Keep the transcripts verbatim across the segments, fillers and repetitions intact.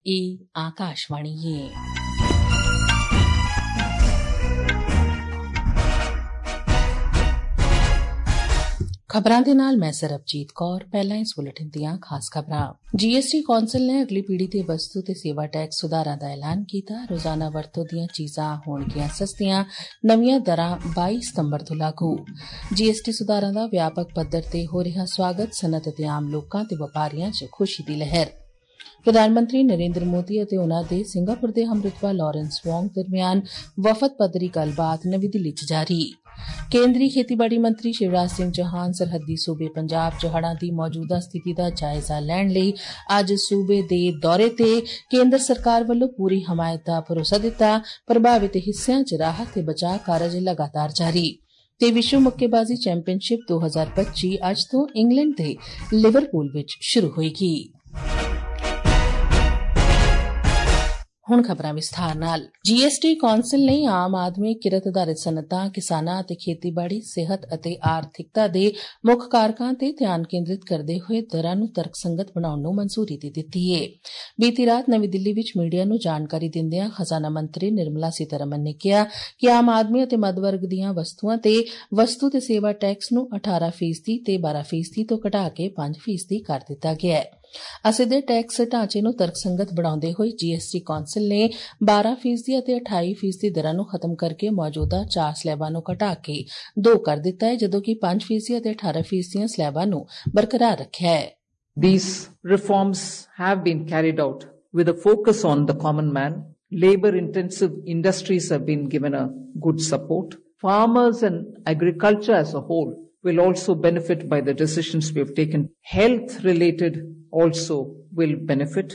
ਇਹ ਆਕਾਸ਼ਵਾਣੀ ਹੈ। ਖਬਰਾਂ ਦੇ ਨਾਲ ਮੈਂ ਸਰਬਜੀਤ ਕੌਰ। ਪਹਿਲਾਂ ਇਸ ਬੁਲੇਟਿਨ ਦੀਆਂ ਖਾਸ ਖਬਰਾਂ। ਜੀਐਸਟੀ ਕੌਂਸਲ ਨੇ ਅਗਲੀ ਪੀੜ੍ਹੀ ਦੇ ਵਸਤੂ ਤੇ ਸੇਵਾ ਟੈਕਸ ਸੁਧਾਰਾਂ ਦਾ ਐਲਾਨ ਕੀਤਾ। ਰੋਜ਼ਾਨਾ ਵਰਤੋਂ ਦੀਆਂ ਚੀਜ਼ਾਂ ਹੋਣਗੀਆਂ ਸਸਤੀਆਂ। ਨਵੀਆਂ ਦਰਾਂ ਬਾਈ ਸਤੰਬਰ ਤੋਂ ਲਾਗੂ। ਜੀਐਸਟੀ ਸੁਧਾਰਾਂ ਦਾ ਵਿਆਪਕ ਪੱਧਰ ਤੇ ਹੋ ਰਿਹਾ ਸਵਾਗਤ। ਸਨਅਤ ਅਤੇ ਆਮ ਲੋਕਾਂ ਤੇ ਵਪਾਰੀਆਂ 'ਚ ਖੁਸ਼ੀ ਦੀ ਲਹਿਰ। ਪ੍ਰਧਾਨ ਮੰਤਰੀ ਨਰਿੰਦਰ ਮੋਦੀ ਅਤੇ ਉਨ੍ਹਾਂ ਦੇ ਸਿੰਗਾਪੁਰ ਦੇ ਹਮਰੁਤਬਾ ਲਾਰੈਂਸ ਵੋਂਗ ਦਰਮਿਆਨ ਵਫਦ ਪੱਧਰੀ ਗੱਲਬਾਤ ਨਵੀਂ ਦਿੱਲੀ 'ਚ ਜਾਰੀ। ਕੇਂਦਰੀ ਖੇਤੀਬਾੜੀ ਮੰਤਰੀ ਸ਼ਿਵਰਾਜ ਸਿੰਘ ਚੌਹਾਨ ਸਰਹੱਦੀ ਸੂਬੇ ਪੰਜਾਬ 'ਚ ਹੜ੍ਹਾਂ ਦੀ ਮੌਜੂਦਾ ਸਥਿਤੀ ਦਾ ਜਾਇਜ਼ਾ ਲੈਣ ਲਈ ਅੱਜ ਸੂਬੇ ਦੇ ਦੌਰੇ ਤੇ ਕੇਂਦਰ ਸਰਕਾਰ ਵੱਲੋਂ ਪੂਰੀ ਹਮਾਇਤ ਦਾ ਭਰੋਸਾ ਦਿੱਤਾ। ਪ੍ਰਭਾਵਿਤ ਹਿੱਸਿਆਂ 'ਚ ਰਾਹਤ ਤੇ ਬਚਾਅ ਕਾਰਜ ਲਗਾਤਾਰ ਜਾਰੀ। ਤੇ ਵਿਸ਼ਵ ਮੁੱਕੇਬਾਜ਼ੀ ਚੈਂਪੀਅਨਸ਼ਿਪ ਦੋ ਹਜ਼ਾਰ ਪੱਚੀ ਅੱਜ ਤੋਂ ਇੰਗਲੈਂਡ ਦੇ ਲਿਵਰਪੂਲ ਵਿੱਚ ਸ਼ੁਰੂ ਹੋਏਗੀ। ਹੁਣ ਖਬਰਾਂ ਵਿਸਥਾਰ ਨਾਲ। ਜੀਐਸਟੀ ਕੌਂਸਲ ਨੇ ਆਮ ਆਦਮੀ, ਕਿਰਤ ਆਧਾਰਿਤ ਸਨਅਤਾਂ, ਕਿਸਾਨਾਂ ਅਤੇ ਖੇਤੀਬਾੜੀ, ਸਿਹਤ ਅਤੇ ਆਰਥਿਕਤਾ ਦੇ ਮੁੱਖ ਕਾਰਕਾਂ ਤੇ ਧਿਆਨ ਕੇਂਦਰਿਤ ਕਰਦੇ ਹੋਏ ਦਰਾਂ ਨੂੰ ਤਰਕਸੰਗਤ ਬਣਾਉਣ ਨੂੰ ਮਨਜ਼ੂਰੀ ਦੇ ਦਿੱਤੀ ਹੈ। ਬੀਤੀ ਰਾਤ ਨਵੀਂ ਦਿੱਲੀ ਵਿੱਚ ਮੀਡੀਆ ਨੂੰ ਜਾਣਕਾਰੀ ਦਿੰਦਿਆਂ ਖਜ਼ਾਨਾ ਮੰਤਰੀ ਨਿਰਮਲਾ ਸੀਤਾਰਮਨ ਨੇ ਕਿਹਾ ਕਿ ਆਮ ਆਦਮੀ ਅਤੇ ਮੱਧ ਵਰਗ ਦੀਆਂ ਵਸਤੂਆਂ ਤੇ ਵਸਤੂ ਤੇ ਸੇਵਾ ਟੈਕਸ ਨੂੰ ਅਠਾਰਾਂ ਫੀਸਦੀ ਤੇ ਬਾਰਾਂ ਫੀਸਦੀ ਤੋਂ ਘਟਾ ਕੇ ਪੰਜ ਫੀਸਦੀ ਕਰ ਦਿੱਤਾ ਗਿਆ ਹੈ। ਅਸਿੱਧੇ ਟੈਕਸ ਢਾਂਚੇ ਨੂੰ ਤਰਕਸੰਗਤ ਬਣਾਉਂਦੇ ਹੋਏ ਜੀਐਸਟੀ ਕੌਂਸਲ ਨੇ ਬਾਰਾਂ ਫੀਸਦੀ ਅਤੇ ਅਠਾਈ ਫੀਸਦੀ ਦਰਾਂ ਨੂੰ ਖਤਮ ਕਰਕੇ ਮੌਜੂਦਾ ਚਾਰ ਸਲੈਬਾਂ ਨੂੰ ਘਟਾ ਕੇ ਦੋ ਕਰ ਦਿੱਤਾ ਹੈ, ਜਦੋਂ ਕਿ ਪੰਜ ਫੀਸਦੀ ਅਤੇ ਅਠਾਰਾਂ ਫੀਸਦੀਆਂ ਸਲੈਬਾਂ ਨੂੰ ਬਰਕਰਾਰ ਰੱਖਿਆ ਹੈ। These reforms have been carried out with a focus on the common man. Labor-intensive industries have been given a good support. Farmers and agriculture as a whole will also benefit by the decisions we have taken. Health-related also will benefit.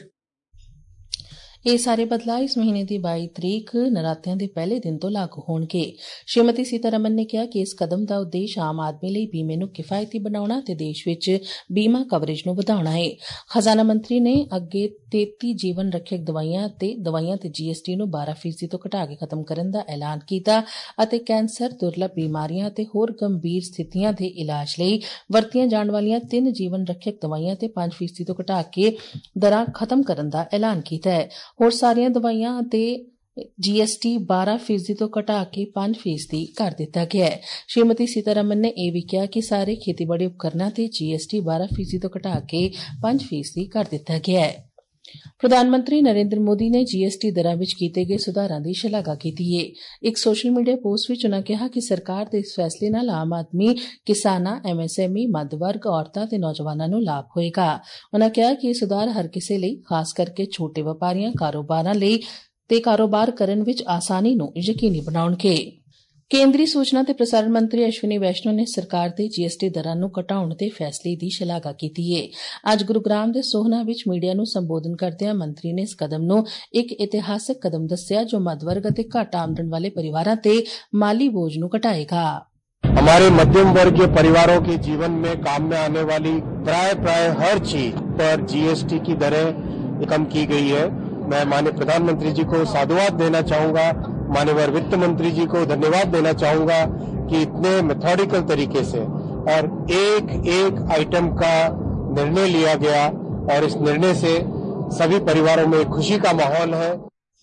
ਇਹ ਸਾਰੇ ਬਦਲਾਅ ਇਸ ਮਹੀਨੇ ਦੀ ਬਾਈ ਤਰੀਕ ਨਰਾਤਿਆਂ ਦੇ ਪਹਿਲੇ ਦਿਨ ਤੋਂ ਲਾਗੂ ਹੋਣਗੇ। ਸ਼੍ਰੀਮਤੀ ਸੀਤਾਰਮਨ ਨੇ ਕਿਹਾ ਕਿ ਇਸ ਕਦਮ ਦਾ ਉਦੇਸ਼ ਆਮ ਆਦਮੀ ਲਈ ਬੀਮੇ ਨੂੰ ਕਿਫਾਇਤੀ ਬਣਾਉਣਾ ਤੇ ਦੇਸ਼ ਵਿੱਚ ਬੀਮਾ ਕਵਰੇਜ ਨੂੰ ਵਧਾਉਣਾ ਹੈ। ਖਜ਼ਾਨਾ ਮੰਤਰੀ ਨੇ ਅੱਗੇ ਤੇਤੀ ਜੀਵਨ ਰੱਖਿਅਕ ਦਵਾਈਆਂ ਤੇ ਦਵਾਈਆਂ ਤੇ ਜੀਐਸਟੀ ਨੂੰ ਬਾਰਾਂ ਫੀਸਦੀ ਤੋਂ ਘਟਾ ਕੇ ਖਤਮ ਕਰਨ ਦਾ ਐਲਾਨ ਕੀਤਾ ਅਤੇ ਕੈਂਸਰ, ਦੁਰਲਭ ਬੀਮਾਰੀਆਂ ਅਤੇ ਹੋਰ ਗੰਭੀਰ ਸਥਿਤੀਆਂ ਦੇ ਇਲਾਜ ਲਈ ਵਰਤੀਆਂ ਜਾਣ ਵਾਲੀਆਂ ਤਿੰਨ ਜੀਵਨ ਰੱਖਿਅਕ ਦਵਾਈਆਂ ਤੇ ਪੰਜ ਫੀਸਦੀ ਤੋਂ ਘਟਾ ਕੇ ਦਰਾਂ ਖਤਮ ਕਰਨ ਦਾ ਐਲਾਨ ਕੀਤਾ ਹੈ। ਹੋਰ ਸਾਰੀਆਂ ਦਵਾਈਆਂ ਅਤੇ ਜੀਐਸਟੀ ਬਾਰਾਂ ਫੀਸਦੀ ਤੋਂ ਘਟਾ ਕੇ ਪੰਜ ਫੀਸਦੀ ਕਰ ਦਿੱਤਾ ਗਿਆ ਹੈ। ਸ਼੍ਰੀਮਤੀ ਸੀਤਾਰਮਨ ਨੇ ਇਹ ਵੀ ਕਿਹਾ ਕਿ ਸਾਰੇ ਖੇਤੀਬਾੜੀ ਉਪਕਰਨਾਂ ਤੇ ਜੀਐਸਟੀ ਬਾਰਾਂ ਫੀਸਦੀ ਤੋਂ ਘਟਾ ਕੇ ਪੰਜ ਫੀਸਦੀ ਕਰ ਦਿੱਤਾ ਗਿਆ ਹੈ। ਪ੍ਰਧਾਨ ਮੰਤਰੀ ਨਰਿੰਦਰ ਮੋਦੀ ਨੇ ਜੀਐਸਟੀ ਦਰਾਂ ਵਿੱਚ ਕੀਤੇ ਗਏ ਸੁਧਾਰਾਂ ਦੀ ਸ਼ਲਾਘਾ ਕੀਤੀ ਹੈ। ਇੱਕ ਸੋਸ਼ਲ ਮੀਡੀਆ ਪੋਸਟ ਵਿੱਚ ਉਨ੍ਹਾਂ ਕਿਹਾ ਕਿ ਸਰਕਾਰ ਦੇ ਇਸ ਫੈਸਲੇ ਨਾਲ ਆਮ ਆਦਮੀ, ਕਿਸਾਨਾਂ, ਐਮਐਸਐਮਈ, ਮੱਧ ਵਰਗ, ਔਰਤਾਂ ਤੇ ਨੌਜਵਾਨਾਂ ਨੂੰ ਲਾਭ ਹੋਏਗਾ। ਉਨ੍ਹਾਂ ਕਿਹਾ ਕਿ ਇਹ ਸੁਧਾਰ ਹਰ ਕਿਸੇ ਲਈ, ਖਾਸ ਕਰਕੇ ਛੋਟੇ ਵਪਾਰੀਆਂ, ਕਾਰੋਬਾਰਾਂ ਲਈ ਤੇ ਕਾਰੋਬਾਰ ਕਰਨ ਵਿੱਚ ਆਸਾਨੀ ਨੂੰ ਯਕੀਨੀ ਬਣਾਉਣਗੇ। ਕੇਂਦਰੀ ਸੂਚਨਾ ਤੇ ਪ੍ਰਸਾਰਣ ਮੰਤਰੀ ਅਸ਼ਵਨੀ ਵੈਸ਼ਨੋ ਨੇ ਸਰਕਾਰ ਦੇ ਜੀਐਸਟੀ ਦਰਾਂ ਨੂੰ ਘਟਾਉਣ ਦੇ ਫੈਸਲੇ ਦੀ ਸ਼ਲਾਘਾ ਕੀਤੀ ਹੈ। ਅੱਜ ਗੁਰੂਗ੍ਰਾਮ ਦੇ ਸੋਹਨਾ ਵਿੱਚ ਮੀਡੀਆ ਨੂੰ ਸੰਬੋਧਨ ਕਰਦਿਆਂ ਮੰਤਰੀ ਨੇ ਇਸ ਕਦਮ ਨੂੰ ਇੱਕ ਇਤਿਹਾਸਕ ਕਦਮ ਦੱਸਿਆ ਜੋ ਮੱਧ ਵਰਗ ਅਤੇ ਘੱਟ ਆਮਦਨ ਵਾਲੇ ਪਰਿਵਾਰਾਂ ਤੇ ਮਾਲੀ ਬੋਝ ਨੂੰ ਘਟਾਏਗਾ। हमारे मध्यम वर्गीय परिवारों के जीवन में काम में आने वाली प्राय प्राय हर चीज पर जीएसटी की दरें कम की गई है। मैं माननीय प्रधानमंत्री जी को साधुवाद देना चाहूंगा, माननीय वित्त मंत्री जी को धन्यवाद देना चाहूंगा कि इतने मेथोडिकल तरीके से और एक एक आइटम का निर्णय लिया गया और इस निर्णय से सभी परिवारों में खुशी का माहौल है।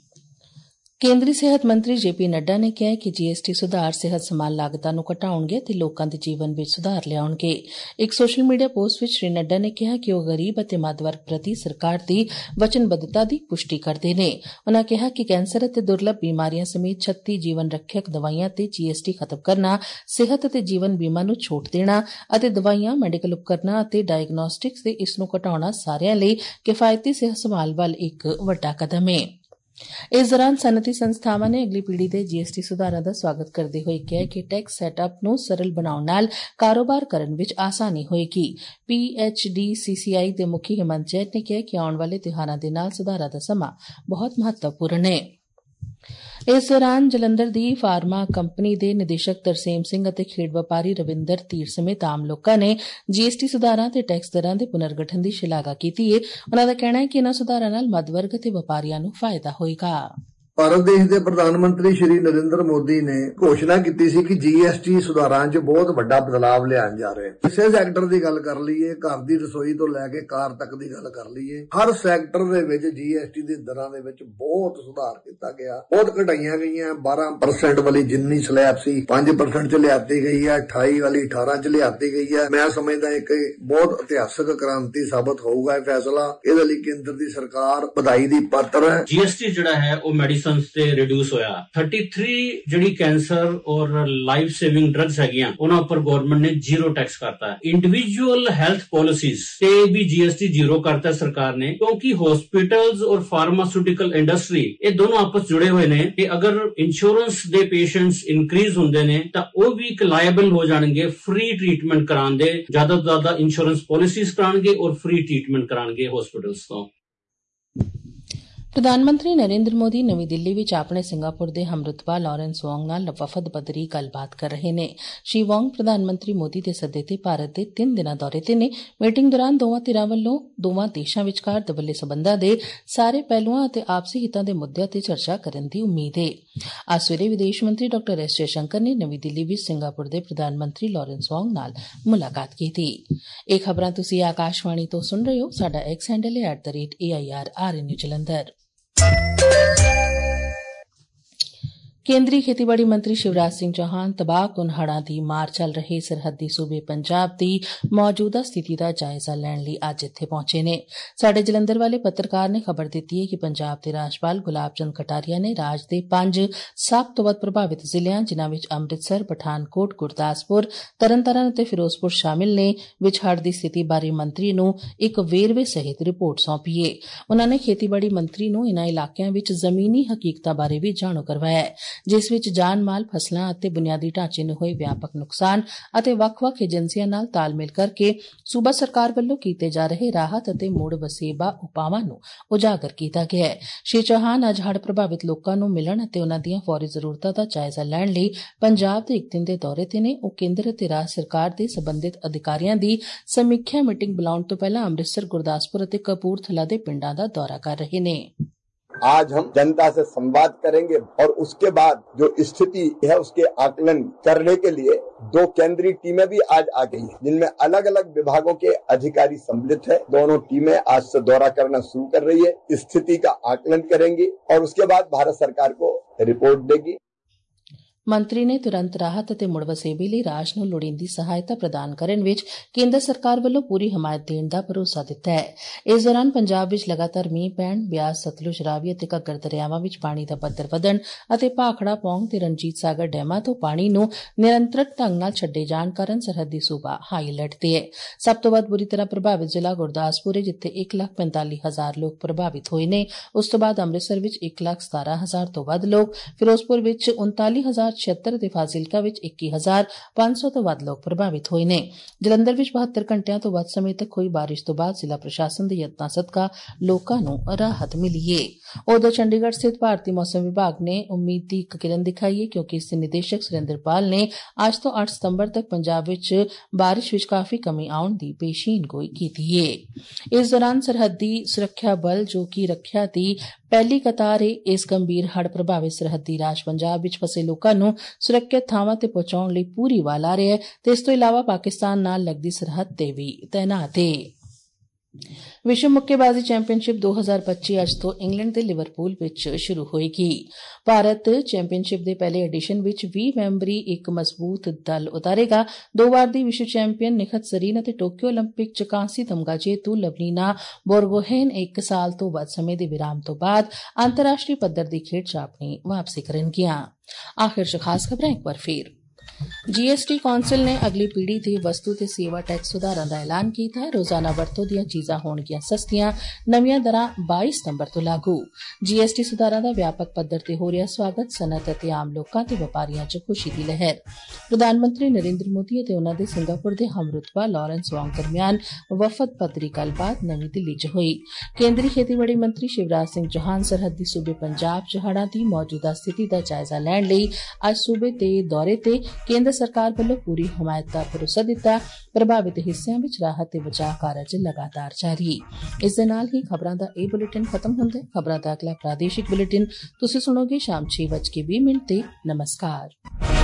ਕੇਂਦਰੀ ਸਿਹਤ ਮੰਤਰੀ ਜੇ ਪੀ ਨੱਡਾ ਨੇ ਕਿਹਾ ਕਿ ਜੀਐਸਟੀ ਸੁਧਾਰ ਸਿਹਤ ਸੰਭਾਲ ਲਾਗਤਾਂ ਨੂੰ ਘਟਾਉਣਗੇ ਅਤੇ ਲੋਕਾਂ ਦੇ ਜੀਵਨ ਵਿੱਚ ਸੁਧਾਰ ਲਿਆਉਣਗੇ। ਇੱਕ ਸੋਸ਼ਲ ਮੀਡੀਆ ਪੋਸਟ ਵਿੱਚ ਸ਼੍ਰੀ ਨੱਡਾ ਨੇ ਕਿਹਾ ਕਿ ਉਹ ਗਰੀਬ ਅਤੇ ਮੱਧ ਵਰਗ ਪ੍ਰਤੀ ਸਰਕਾਰ ਦੀ ਵਚਨਬੱਧਤਾ ਦੀ ਪੁਸ਼ਟੀ ਕਰਦੇ ਨੇ। ਉਨ੍ਹਾਂ ਕਿਹਾ ਕਿ ਕੈਂਸਰ ਅਤੇ ਦੁਰਲਭ ਬੀਮਾਰੀਆਂ ਸਮੇਤ ਛੱਤੀ ਜੀਵਨ ਰੱਖਿਅਕ ਦਵਾਈਆਂ ਤੇ ਜੀਐਸਟੀ ਖਤਮ ਕਰਨਾ, ਸਿਹਤ ਅਤੇ ਜੀਵਨ ਬੀਮਾ ਨੂੰ ਛੋਟ ਦੇਣਾ ਅਤੇ ਦਵਾਈਆਂ, ਮੈਡੀਕਲ ਉਪਕਰਨਾਂ ਅਤੇ ਡਾਇਗਨੋਸਟਿਕਸ ਤੇ ਇਸ ਨੂੰ ਘਟਾਉਣਾ ਸਾਰਿਆਂ ਲਈ ਕਿਫਾਇਤੀ ਸਿਹਤ ਸੰਭਾਲ ਵੱਲ ਇੱਕ ਵੱਡਾ ਕਦਮ ਹੈ। ਇਸ ਦੌਰਾਨ ਸਨਅਤੀ ਸੰਸਥਾਵਾਂ ਨੇ ਅਗਲੀ ਪੀੜ੍ਹੀ ਦੇ ਜੀਐਸਟੀ ਸੁਧਾਰਾਂ ਦਾ ਸਵਾਗਤ ਕਰਦੇ ਹੋਏ ਕਿਹਾ ਕਿ ਟੈਕਸ ਸੈਟਅਪ ਨੂੰ ਸਰਲ ਬਣਾਉਣ ਨਾਲ ਕਾਰੋਬਾਰ ਕਰਨ ਵਿੱਚ ਆਸਾਨੀ ਹੋਏਗੀ। ਪੀਐਚਡੀਸੀਸੀਆਈ ਦੇ ਮੁਖੀ ਹਿਮੰਤ ਜੈਨ ਨੇ ਕਿਹਾ ਕਿ ਆਉਣ ਵਾਲੇ ਤਿਉਹਾਰਾਂ ਦੇ ਨਾਲ ਸੁਧਾਰਾਂ ਦਾ ਸਮਾਂ ਬਹੁਤ ਮਹੱਤਵਪੂਰਨ ਹੈ। ਇਸ ਦੌਰਾਨ ਜਲੰਧਰ ਦੀ ਫਾਰਮਾ ਕੰਪਨੀ ਦੇ ਨਿਦੇਸ਼ਕ ਤਰਸੇਮ ਸਿੰਘ ਅਤੇ ਖੇਡ ਵਪਾਰੀ ਰਵਿੰਦਰ ਧੀਰ ਸਮੇਤ ਆਮ ਲੋਕਾਂ ਨੇ ਜੀਐਸਟੀ ਸੁਧਾਰਾਂ ਤੇ ਟੈਕਸ ਦਰਾਂ ਦੇ ਪੁਨਰਗਠਨ ਦੀ ਸ਼ਲਾਘਾ ਕੀਤੀ ਹੈ। ਉਨ੍ਹਾਂ ਦਾ ਕਹਿਣਾ ਹੈ ਕਿ ਇਨ੍ਹਾਂ ਸੁਧਾਰਾਂ ਨਾਲ ਮੱਧ ਵਰਗ ਅਤੇ ਵਪਾਰੀਆਂ ਨੂੰ ਫਾਇਦਾ ਹੋਏਗਾ। ਭਾਰਤ ਦੇਸ਼ ਦੇ ਪ੍ਰਧਾਨ ਮੰਤਰੀ ਸ਼੍ਰੀ ਨਰਿੰਦਰ ਮੋਦੀ ਨੇ ਘੋਸ਼ਣਾ ਕੀਤੀ ਸੀ ਕਿ ਜੀਐਸਟੀ ਸੁਧਾਰਾਂ 'ਚ ਬਹੁਤ ਵੱਡਾ ਬਦਲਾਵ ਲਿਆਉਣ ਜਾ ਰਹੇ। ਕਿਸੇ ਸੈਕਟਰ ਦੀ ਗੱਲ ਕਰ ਲਈਏ, ਘਰ ਦੀ ਰਸੋਈ ਤੋਂ ਲੈ ਕੇ ਕਾਰ ਤੱਕ ਦੀ ਗੱਲ ਕਰ ਲਈਏ, ਹਰ ਸੈਕਟਰ ਦੇ ਵਿੱਚ ਜੀਐਸਟੀ ਦੀ ਦਰਾਂ ਦੇ ਵਿੱਚ ਬਹੁਤ ਸੁਧਾਰ ਕੀਤਾ ਗਿਆ, ਬਹੁਤ ਘਟਾਈਆਂ ਗਈਆਂ। ਬਾਰਾਂ ਪਰਸੈਂਟ ਵਾਲੀ ਜਿੰਨੀ ਸਲੈਬ ਸੀ ਪੰਜ ਪਰਸੈਂਟ 'ਚ ਲਿਆਤੀ ਗਈ ਹੈ, ਅਠਾਈ ਵਾਲੀ ਅਠਾਰਾਂ 'ਚ ਲਿਆਤੀ ਗਈ ਹੈ। ਮੈਂ ਸਮਝਦਾ ਇੱਕ ਬਹੁਤ ਇਤਿਹਾਸਕ ਕ੍ਰਾਂਤੀ ਸਾਬਤ ਹੋਊਗਾ ਇਹ ਫੈਸਲਾ। ਇਹਦੇ ਲਈ ਕੇਂਦਰ ਦੀ ਸਰਕਾਰ ਵਧਾਈ ਦੀ ਪਾਤਰ ਹੈ। ਜੀਐਸਟੀ ਜਿਹੜਾ ਹੈ ਉਹ ਮੈਡੀਸਨ ਤੇ ਰਿਡਿਊਸ ਹੋਇਆ। ਤੈਂਤੀ ਜਿਹੜੀ ਕੈਂਸਰ ਔਰ ਲਾਈਫ ਸੇਵਿੰਗ ਡਰੱਗਸ ਹੈਗੀਆਂ ਉਹਨਾਂ ਉੱਪਰ ਗਵਰਨਮੈਂਟ ਨੇ ਜ਼ੀਰੋ ਟੈਕਸ ਕਰਤਾ। ਇੰਡੀਵਿਜੂਅਲ ਹੈਲਥ ਪਾਲਿਸੀਜ਼ ਤੇ ਵੀ ਜੀਐਸਟੀ ਜ਼ੀਰੋ ਕਰਤਾ ਸਰਕਾਰ ਨੇ, ਕਿਉਂਕਿ ਹਸਪੀਟਲਸ ਔਰ ਫਾਰਮਾਸਿਊਟੀਕਲ ਇੰਡਸਟਰੀ ਇਹ ਦੋਨੋਂ ਆਪਸ ਜੁੜੇ ਹੋਏ ਨੇ ਕਿ ਅਗਰ ਇੰਸ਼ੋਰੈਂਸ ਦੇ ਪੇਸ਼ੈਂਟਸ ਇਨਕਰੀਜ਼ ਹੁੰਦੇ ਨੇ ਤਾਂ ਉਹ ਵੀ ਇੱਕ ਲਾਇਬਲ ਹੋ ਜਾਣਗੇ ਫ੍ਰੀ ਟ੍ਰੀਟਮੈਂਟ ਕਰਾਉਣ ਦੇ। ਜ਼ਿਆਦਾ ਤੋਂ ਜ਼ਿਆਦਾ ਇੰਸ਼ੋਰੈਂਸ ਪਾਲਿਸੀਜ਼ ਕਰਾਉਣਗੇ ਔਰ ਫ੍ਰੀ ਟ੍ਰੀਟਮੈਂਟ ਕਰਾਉਣਗੇ ਹਸਪੀਟਲਸ ਤੋਂ। ਪ੍ਰਧਾਨ ਮੰਤਰੀ ਨਰਿੰਦਰ ਮੋਦੀ ਨਵੀਂ ਦਿੱਲੀ ਵਿੱਚ ਆਪਣੇ ਸਿੰਗਾਪੁਰ ਦੇ ਹਮਰੁਤਬਾ ਲਾਰੈਂਸ ਵੌਂਗ ਨਾਲ ਵਫਦ ਪੱਧਰੀ ਗੱਲਬਾਤ ਕਰ ਰਹੇ ਨੇ। ਸ਼੍ਰੀ ਵੌਂਗ ਪ੍ਰਧਾਨ ਮੰਤਰੀ ਮੋਦੀ ਦੇ ਸੱਦੇ ਤੇ ਭਾਰਤ ਦੇ ਤਿੰਨ ਦਿਨਾਂ ਦੌਰੇ ਤੇ ਨੇ। ਮੀਟਿੰਗ ਦੌਰਾਨ ਦੋਵਾਂ ਧਿਰਾਂ ਵੱਲੋਂ ਦੋਵਾਂ ਦੇਸ਼ਾਂ ਵਿਚਕਾਰ ਦਬੱਲੇ ਸਬੰਧਾਂ ਦੇ ਸਾਰੇ ਪਹਿਲੂਆਂ ਅਤੇ ਆਪਸੀ ਹਿੱਤਾਂ ਦੇ ਮੁੱਦਿਆਂ ਤੇ ਚਰਚਾ ਕਰਨ ਦੀ ਉਮੀਦ ਹੈ। ਅੱਜ ਸਵੇਰੇ ਵਿਦੇਸ਼ ਮੰਤਰੀ ਡਾਕਟਰ ਐਸ ਜੈਸ਼ੰਕਰ ਨੇ ਨਵੀਂ ਦਿੱਲੀ ਵਿੱਚ ਸਿੰਗਾਪੁਰ ਦੇ ਪ੍ਰਧਾਨ ਮੰਤਰੀ ਲਾਰੈਂਸ ਵੌਂਗ ਨਾਲ ਮੁਲਾਕਾਤ ਕੀਤੀ। ਇਹ ਖਬਰਾਂ ਤੁਸੀਂ ਆਕਾਸ਼ਵਾਣੀ ਤੋਂ ਸੁਣ ਰਹੇ ਹੋ। ਸਾਡਾ ਐਕਸ ਹੈਂਡਲ ਹੈ at the rate A I R R N U Jalandhar. ਕੇਂਦਰੀ ਖੇਤੀਬਾੜੀ ਮੰਤਰੀ ਸ਼ਿਵਰਾਜ ਸਿੰਘ ਚੌਹਾਨ ਤਬਾਹਕੁਨ ਹੜ੍ਹਾਂ ਦੀ ਮਾਰ ਚੱਲ ਰਹੇ ਸਰਹੱਦੀ ਸੂਬੇ ਪੰਜਾਬ ਦੀ ਮੌਜੂਦਾ ਸਥਿਤੀ ਦਾ ਜਾਇਜ਼ਾ ਲੈਣ ਲਈ ਅੱਜ ਇੱਥੇ ਪਹੁੰਚੇ ਨੇ। ਸਾਡੇ ਜਲੰਧਰ ਵਾਲੇ ਪੱਤਰਕਾਰ ਨੇ ਖਬਰ ਦਿੱਤੀ ਹੈ ਕਿ ਪੰਜਾਬ ਦੇ ਰਾਜਪਾਲ ਗੁਲਾਬ ਚੰਦ ਕਟਾਰੀਆ ਨੇ ਰਾਜ ਦੇ ਪੰਜ ਸਭ ਤੋਂ ਵੱਧ ਪ੍ਰਭਾਵਿਤ ਜ਼ਿਲ੍ਹਿਆਂ ਜਿਨ੍ਹਾਂ ਵਿੱਚ ਅੰਮ੍ਰਿਤਸਰ, ਪਠਾਨਕੋਟ, ਗੁਰਦਾਸਪੁਰ, ਤਰਨਤਾਰਨ ਅਤੇ ਫਿਰੋਜ਼ਪੁਰ ਸ਼ਾਮਿਲ ਨੇ ਵਿੱਚ ਹੜ੍ਹ ਦੀ ਸਥਿਤੀ ਬਾਰੇ ਮੰਤਰੀ ਨੂੰ ਇੱਕ ਵੇਰਵੇ ਸਹਿਤ ਰਿਪੋਰਟ ਸੌਂਪੀ ਹੈ। ਉਨ੍ਹਾਂ ਨੇ ਖੇਤੀਬਾੜੀ ਮੰਤਰੀ ਨੂੰ ਇਨ੍ਹਾਂ ਇਲਾਕਿਆਂ ਵਿੱਚ ਜ਼ਮੀਨੀ ਹਕੀਕਤਾਂ ਬਾਰੇ ਵੀ ਜਾਣੂ ਕਰਵਾਇਆ ਹੈ, ਜਿਸ ਵਿੱਚ ਜਾਨ ਮਾਲ, ਫਸਲਾਂ ਅਤੇ ਬੁਨਿਆਦੀ ਢਾਂਚੇ ਨੂੰ ਹੋਏ ਵਿਆਪਕ ਨੁਕਸਾਨ ਅਤੇ ਵੱਖ-ਵੱਖ ਏਜੰਸੀਆਂ ਨਾਲ ਤਾਲਮੇਲ ਕਰਕੇ ਸੂਬਾ ਸਰਕਾਰ ਵੱਲੋਂ ਕੀਤੇ ਜਾ ਰਹੇ ਰਾਹਤ ਅਤੇ ਮੁੜ ਵਸੇਬਾ ਉਪਾਵਾਂ ਨੂੰ ਉਜਾਗਰ ਕੀਤਾ ਗਿਆ ਹੈ। ਸ਼੍ਰੀ ਚੌਹਾਨ ਅੱਜ ਹੜ੍ਹ ਪ੍ਰਭਾਵਿਤ ਲੋਕਾਂ ਨੂੰ ਮਿਲਣ ਅਤੇ ਉਨ੍ਹਾਂ ਦੀਆਂ ਫੌਰੀ ਜ਼ਰੂਰਤਾਂ ਦਾ ਜਾਇਜ਼ਾ ਲੈਣ ਲਈ ਪੰਜਾਬ ਦੇ ਇੱਕ ਦਿਨ ਦੇ ਦੌਰੇ ਤੇ ਨੇ। ਉਹ ਕੇਂਦਰ ਅਤੇ ਰਾਜ ਸਰਕਾਰ ਦੇ ਸਬੰਧਿਤ ਅਧਿਕਾਰੀਆਂ ਦੀ ਸਮੀਖਿਆ ਮੀਟਿੰਗ ਬੁਲਾਉਣ ਤੋਂ ਪਹਿਲਾਂ ਅੰਮ੍ਰਿਤਸਰ, ਗੁਰਦਾਸਪੁਰ ਅਤੇ ਕਪੂਰਥਲਾ ਦੇ ਪਿੰਡਾਂ ਦਾ ਦੌਰਾ कर रहे ने। आज हम जनता से संवाद करेंगे और उसके बाद जो स्थिति है उसके आकलन करने के लिए दो केंद्रीय टीमें भी आज आ गई हैं, जिनमें अलग अलग विभागों के अधिकारी सम्मिलित है। दोनों टीमें आज से दौरा करना शुरू कर रही है, स्थिति का आकलन करेंगी और उसके बाद भारत सरकार को रिपोर्ट देगी। ਮੰਤਰੀ ਨੇ ਤੁਰੰਤ ਰਾਹਤ ਅਤੇ ਮੁੜ ਵਸੇਬੇ ਲਈ ਰਾਜ ਨੂੰ ਲੋੜੀਂਦੀ ਸਹਾਇਤਾ ਪ੍ਰਦਾਨ ਕਰਨ ਵਿੱਚ ਕੇਂਦਰ ਸਰਕਾਰ ਵੱਲੋਂ ਪੂਰੀ ਹਮਾਇਤ ਦੇਣ ਦਾ ਭਰੋਸਾ ਦਿੱਤਾ ਹੈ। ਇਸ ਦੌਰਾਨ ਪੰਜਾਬ ਵਿੱਚ ਲਗਾਤਾਰ ਮੀਂਹ ਪੈਣ, ਬਿਆਸ, ਸਤਲੁਜ, ਰਾਵੀ ਅਤੇ ਘੱਗਰ ਦਰਿਆਵਾਂ ਵਿੱਚ ਪਾਣੀ ਦਾ ਪੱਧਰ ਵਧਣ ਅਤੇ ਭਾਖੜਾ, ਪੌਂਗ ਤੇ ਰਣਜੀਤ ਸਾਗਰ ਡੈਮਾਂ ਤੋਂ ਪਾਣੀ ਨੂੰ ਨਿਰੰਤਰਕ ਢੰਗ ਨਾਲ ਛੱਡੇ ਜਾਣ ਕਾਰਨ ਸਰਹੱਦੀ ਸੂਬਾ ਹਾਈ ਅਲਰਟ ਤੇ ਹੈ। ਸਭ ਤੋਂ ਵੱਧ ਬੁਰੀ ਤਰ੍ਹਾਂ ਪ੍ਰਭਾਵਿਤ ਜ਼ਿਲ੍ਹਾ ਗੁਰਦਾਸਪੁਰ ਹੈ, ਜਿੱਥੇ ਇੱਕ ਲੱਖ ਪੈਂਤਾਲੀ ਹਜ਼ਾਰ ਲੋਕ ਪ੍ਰਭਾਵਿਤ ਹੋਏ ਨੇ। ਉਸ ਤੋਂ ਬਾਅਦ ਅੰਮ੍ਰਿਤਸਰ ਵਿੱਚ ਇੱਕ ਲੱਖ ਸਤਾਰਾਂ ਹਜ਼ਾਰ ਤੋਂ ਵੱਧ ਲੋਕ, ਫਿਰੋਜ਼ਪੁਰ ਵਿੱਚ ਉਨਤਾਲੀ ਹਜ਼ਾਰ ਛਿਅੱਤਰ ਅਤੇ ਫਾਜ਼ਿਲਕਾ ਵਿੱਚ ਇੱਕੀ ਹਜ਼ਾਰ ਪੰਜ ਸੌ ਤੋਂ ਵੱਧ ਲੋਕ ਪ੍ਰਭਾਵਿਤ ਹੋਏ ਨੇ। ਜਲੰਧਰ ਵਿੱਚ ਬਹੱਤਰ ਘੰਟਿਆਂ ਤੋਂ ਵੱਧ ਸਮੇਂ ਤੱਕ ਹੋਈ ਬਾਰਿਸ਼ ਤੋਂ ਬਾਅਦ ਜ਼ਿਲ੍ਹਾ ਪ੍ਰਸ਼ਾਸਨ ਦੇ ਯਤਨਾਂ ਸਦਕਾ ਲੋਕਾਂ ਨੂੰ ਰਾਹਤ ਮਿਲੀ ਏ। ਉਧਰ ਚੰਡੀਗੜ੍ਹ ਸਥਿਤ ਭਾਰਤੀ ਮੌਸਮ ਵਿਭਾਗ ਨੇ ਉਮੀਦ ਦੀ ਇੱਕ ਕਿਰਨ ਦਿਖਾਈ ਏ, ਕਿਉਂਕਿ ਇਸ ਦੇ ਨਿਦੇਸ਼ਕ ਸੁਰਿੰਦਰਪਾਲ ਨੇ ਅੱਜ ਤੋਂ ਅੱਠ ਸਤੰਬਰ ਤੱਕ ਪੰਜਾਬ ਵਿੱਚ ਬਾਰਿਸ਼ ਵਿੱਚ ਕਾਫੀ ਕਮੀ ਆਉਣ ਦੀ ਪੇਸ਼ੀਨਗੋਈ ਕੀਤੀ ਏ। ਇਸ ਦੌਰਾਨ ਸਰਹੱਦੀ ਸੁਰੱਖਿਆ ਬਲ, ਜੋ ਕਿ ਰੱਖਿਆ ਦੀ ਪਹਿਲੀ ਕਤਾਰ ਏ, ਇਸ ਗੰਭੀਰ ਹੜ੍ਹ ਪ੍ਰਭਾਵਿਤ ਸਰਹੱਦੀ ਰਾਜ ਪੰਜਾਬ ਵਿੱਚ ਫਸੇ ਲੋਕਾਂ ਨੂੰ ਸੁਰੱਖਿਅਤ ਥਾਵਾਂ ਤੇ ਪਹੁੰਚਾਉਣ ਲਈ ਪੂਰੀ ਵਾਲ ਆ ਰਿਹਾ ਹੈ ਤੇ ਇਸ ਤੋਂ ਇਲਾਵਾ ਪਾਕਿਸਤਾਨ ਨਾਲ ਲੱਗਦੀ ਸਰਹੱਦ ਤੇ ਵੀ ਤੈਨਾਤ ਏ। ਵਿਸ਼ਵ ਮੁੱਕੇਬਾਜ਼ੀ ਚੈਂਪੀਅਨਸ਼ਿਪ ਦੋ ਹਜ਼ਾਰ ਪੱਚੀ ਅੱਜ ਤੋਂ ਇੰਗਲੈਂਡ ਦੇ ਲਿਵਰਪੂਲ ਵਿੱਚ ਸ਼ੁਰੂ ਹੋਏਗੀ। ਭਾਰਤ ਚੈਂਪੀਅਨਸ਼ਿਪ ਦੇ ਪਹਿਲੇ ਐਡੀਸ਼ਨ ਵਿੱਚ ਵੀਹ ਮੈਂਬਰੀ ਇੱਕ ਮਜ਼ਬੂਤ ਦਲ ਉਤਾਰੇਗਾ। ਦੋ ਵਾਰ ਦੀ ਵਿਸ਼ਵ ਚੈਂਪੀਅਨ ਨਿਖਤ ਜ਼ਰੀਨ ਅਤੇ ਟੋਕੀਓ ਓਲੰਪਿਕ ਚ ਕਾਂਸੀ ਤਮਗਾ ਜੇਤੂ ਲਵਲੀਨਾ ਬੋਰਗੋਹੇਨ ਇੱਕ ਸਾਲ ਤੋਂ ਵੱਧ ਸਮੇਂ ਦੇ ਵਿਰਾਮ ਤੋਂ ਬਾਅਦ ਅੰਤਰਰਾਸ਼ਟਰੀ ਪੱਧਰ ਦੀ ਖੇਡ ਚ ਆਪਣੀ ਵਾਪਸੀ ਕਰਨਗੀਆਂ। ਆਖਿਰ ਚ ਖਾਸ ਖਬਰਾਂ ਇੱਕ ਵਾਰ ਫੇਰ। जीएसटी कौंसिल ने अगली पीढ़ी ते वस्तु ते सेवा टैक्स सुधारां दा ऐलान कीता है। रोजाना वरतों दीआं चीज़ां होणगीआं सस्तियां, नवीआं दरां बाई सतंबर तो लागू। जीएसटी सुधारां दा व्यापक पद्धर ते हो रिहा स्वागत, सनअत अते आम लोकां ते वपारियां च खुशी दी लहर। प्रधानमंत्री नरेंद्र मोदी अते उन्हां दे सिंगापुर दे हमरुतबा लारेंस वॉन्ग दरमियान वफद पद्धरी गलबात नवीं दिल्ली च होई। केंद्रीय खेतीबाड़ी मंत्री शिवराज सिंह चौहान सरहदी सूबे पंजाब च हड़ां दी मौजूदा स्थिति दा जायजा लैण लई अज सूबे ते दौरे ते केंद्र सरकार ਵੱਲੋਂ पूरी हमायत का भरोसा दिता। प्रभावित हिस्सिਆਂ ਵਿੱਚ राहत ਤੇ बचाव ਕਾਰਜ लगातार जारी। इस दे नाल ही खबरां दा ਇਹ बुलेटिन खत्म ਹੁੰਦਾ है। खबरां दा अगला प्रादेशिक बुलेटिन तुसीं सुणोगे शाम छे बज के बीस मिनट ते। नमस्कार।